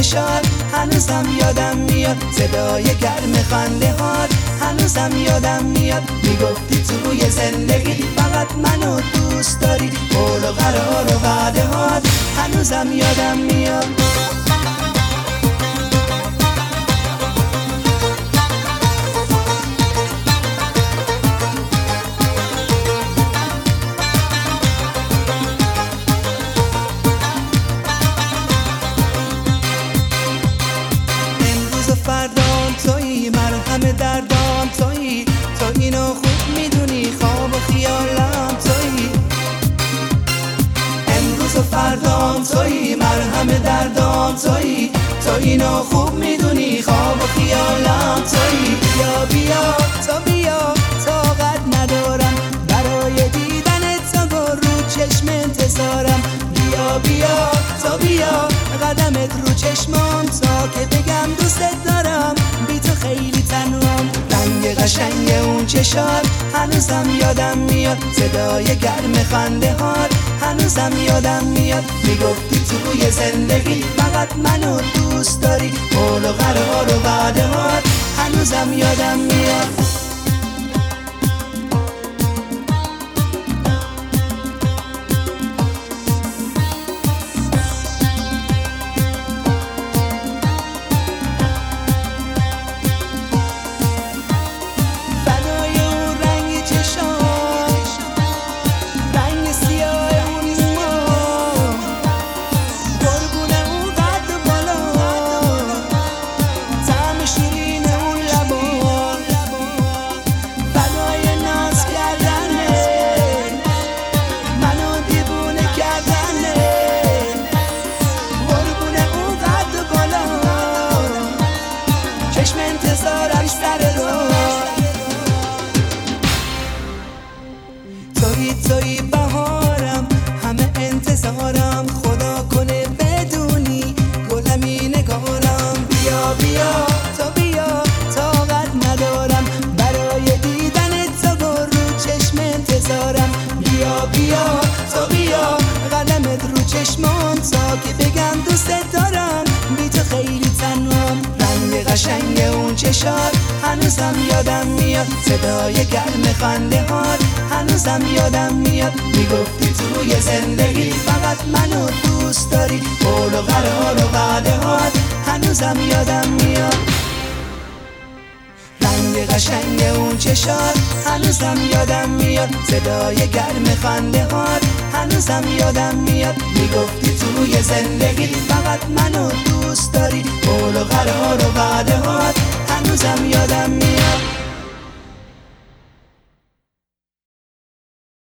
چشات هنوزم یادم میاد، صدای گرم خنده هات هنوزم یادم میاد. میگفتی توی زندگی فقط منو دوست داری، قول و قرار و وعده هات هنوزم یادم میاد. فردام تویی، مرهم دردام تویی، تو اینو خوب میدونی، خواب و خیالم تویی. امروز و فردام تویی، مرهم دردام تویی، تو اینو خوب میدونی، خواب و خیالم تویی. بیا بیا تو بیا، طاقت ندارم برای دیدنت، تا رو چشم انتظارم. بیا بیا تو بیا، قدمت رو چشمام تا که بگم دوستت دارم، بی تو خیلی تنهام. رنگ قشنگ اون چشات هنوزم یادم میاد، صدای گرم خنده هات هنوزم یادم میاد. میگفتی توی زندگی فقط منو دوست داری، قول و قرار و وعده هات هنوزم یادم میاد. چشم انتظارم سر راه، تویی بهارم، همه انتظارم، خدا کنه بدونی گلمی نگارم. بیا بیا تو بیا، طاقت ندارم برای دیدنت، تا رو چشم انتظارم. بیا بیا تو بیا، قدمت رو چشمام تا که بگم دوستت دارم، بی تو خیلی تنهام. رنگ قشنگ اون چشات هنوزم یادم میاد، صدای گرم خنده هات هنوزم یادم میاد. میگفتی توی زندگی فقط منو دوست داری، قول و قرار و وعده هات هنوزم یادم میاد. رنگ قشنگ اون چشات هنوزم یادم میاد، صدای گرم خنده هات هنوزم یادم میاد. میگفتی توی زندگی فقط منو دوست داری، قول و قرار و وعده